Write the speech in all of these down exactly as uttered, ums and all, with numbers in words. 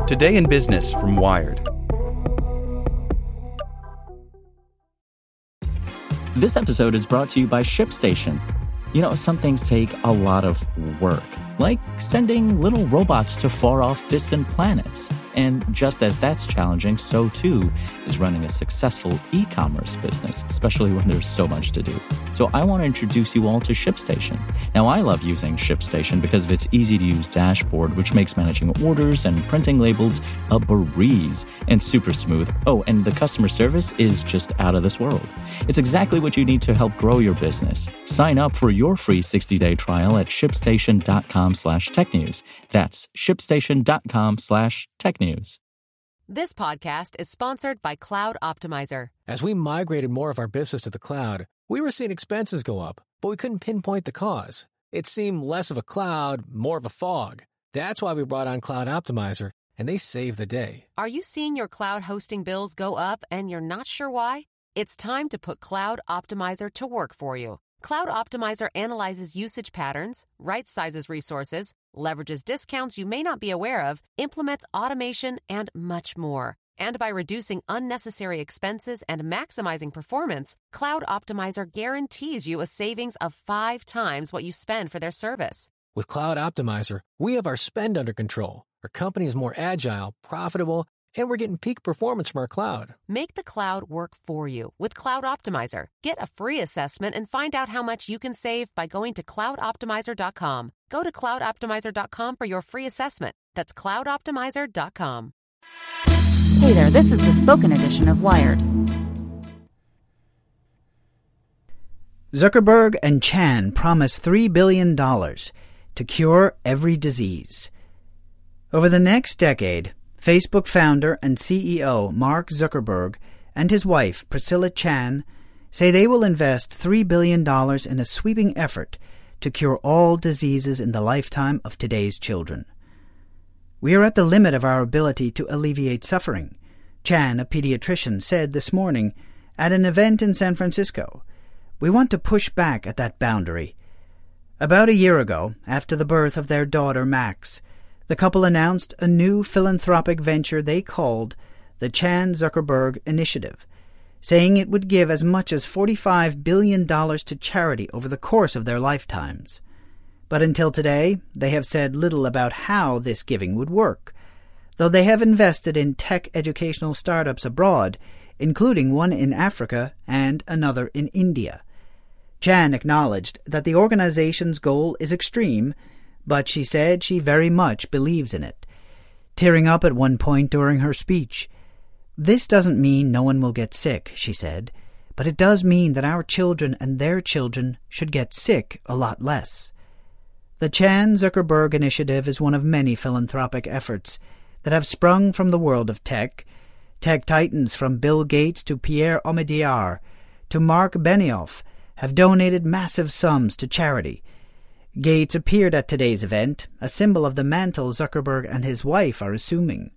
Today in Business from Wired. This episode is brought to you by ShipStation. You know, some things take a lot of work, like sending little robots to far-off distant planets. And just as that's challenging, so too is running a successful e-commerce business, especially when there's so much to do. So I want to introduce you all to ShipStation. Now, I love using ShipStation because of its easy-to-use dashboard, which makes managing orders and printing labels a breeze and super smooth. Oh, and the customer service is just out of this world. It's exactly what you need to help grow your business. Sign up for your free sixty-day trial at shipstation.com slash tech news. That's shipstation.com slash tech news. This podcast is sponsored by Cloud Optimizer. As we migrated more of our business to the cloud, we were seeing expenses go up, but we couldn't pinpoint the cause. It seemed less of a cloud, more of a fog. That's why we brought on Cloud Optimizer, and they saved the day. Are you seeing your cloud hosting bills go up and you're not sure why? It's time to put Cloud Optimizer to work for you. Cloud Optimizer analyzes usage patterns, right-sizes resources, leverages discounts you may not be aware of, implements automation, and much more. And by reducing unnecessary expenses and maximizing performance, Cloud Optimizer guarantees you a savings of five times what you spend for their service. With Cloud Optimizer, we have our spend under control. Our company is more agile, profitable, and we're getting peak performance from our cloud. Make the cloud work for you with Cloud Optimizer. Get a free assessment and find out how much you can save by going to cloud optimizer dot com. Go to cloud optimizer dot com for your free assessment. That's cloud optimizer dot com. Hey there, this is the spoken edition of Wired. Zuckerberg and Chan promise three billion dollars to cure every disease. Over the next decade, Facebook founder and C E O Mark Zuckerberg and his wife Priscilla Chan say they will invest three billion dollars in a sweeping effort to cure all diseases in the lifetime of today's children. We are at the limit of our ability to alleviate suffering, Chan, a pediatrician, said this morning at an event in San Francisco. We want to push back at that boundary. About a year ago, after the birth of their daughter Max, the couple announced a new philanthropic venture they called the Chan-Zuckerberg Initiative, saying it would give as much as forty-five billion dollars to charity over the course of their lifetimes. But until today, they have said little about how this giving would work, though they have invested in tech educational startups abroad, including one in Africa and another in India. Chan acknowledged that the organization's goal is extreme, but she said she very much believes in it, tearing up at one point during her speech. This doesn't mean no one will get sick, she said, but it does mean that our children and their children should get sick a lot less. The Chan-Zuckerberg Initiative is one of many philanthropic efforts that have sprung from the world of tech. Tech titans from Bill Gates to Pierre Omidyar to Mark Benioff have donated massive sums to charity. Gates appeared at today's event, a symbol of the mantle Zuckerberg and his wife are assuming.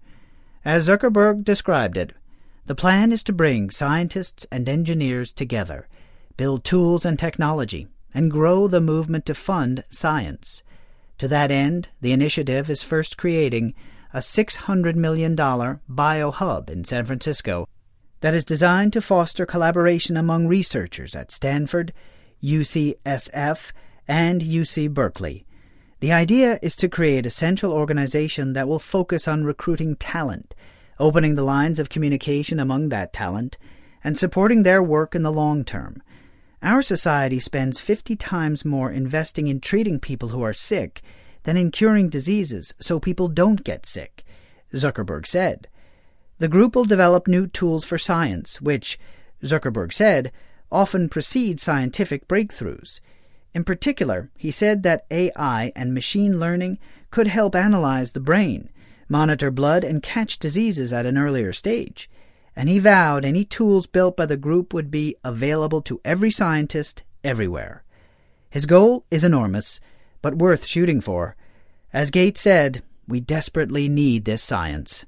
As Zuckerberg described it, the plan is to bring scientists and engineers together, build tools and technology, and grow the movement to fund science. To that end, the initiative is first creating a six hundred million dollars biohub in San Francisco that is designed to foster collaboration among researchers at Stanford, U C S F, and U C Berkeley. The idea is to create a central organization that will focus on recruiting talent, opening the lines of communication among that talent, and supporting their work in the long term. Our society spends fifty times more investing in treating people who are sick than in curing diseases so people don't get sick, Zuckerberg said. The group will develop new tools for science, which, Zuckerberg said, often precede scientific breakthroughs. In particular, he said that A I and machine learning could help analyze the brain, monitor blood, and catch diseases at an earlier stage. And he vowed any tools built by the group would be available to every scientist everywhere. His goal is enormous, but worth shooting for. As Gates said, we desperately need this science.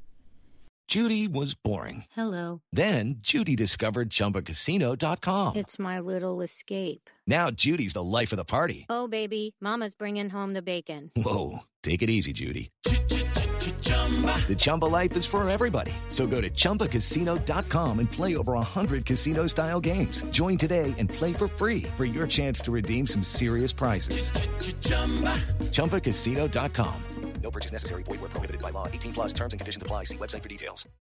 Judy was boring. Hello. Then Judy discovered Chumba Casino dot com. It's my little escape. Now Judy's the life of the party. Oh, baby, mama's bringing home the bacon. Whoa, take it easy, Judy. The Chumba life is for everybody. So go to Chumba Casino dot com and play over one hundred casino-style games. Join today and play for free for your chance to redeem some serious prizes. Chumba Casino dot com. No purchase necessary. Void where prohibited by law. eighteen plus terms and conditions apply. See website for details.